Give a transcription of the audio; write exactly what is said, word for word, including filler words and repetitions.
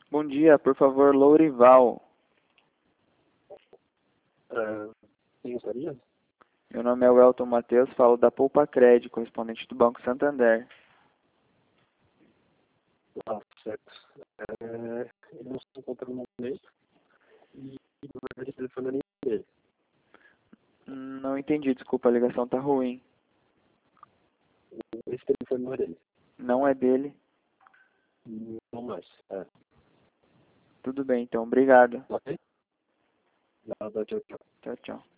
Bom dia, por favor, Lourival. Uh, quem gostaria? Meu nome é Welton Matheus, falo da Poupa Cred, correspondente do Banco Santander. Ah, certo. É, ele não se encontra no momento e não vai ter telefone nem dele. Hum, Não entendi, desculpa, a ligação tá ruim. Esse telefone não é dele. Não é dele? Não mais. É. Tudo bem, então, obrigado. Ok? Nada, tchau, tchau. Tchau, tchau.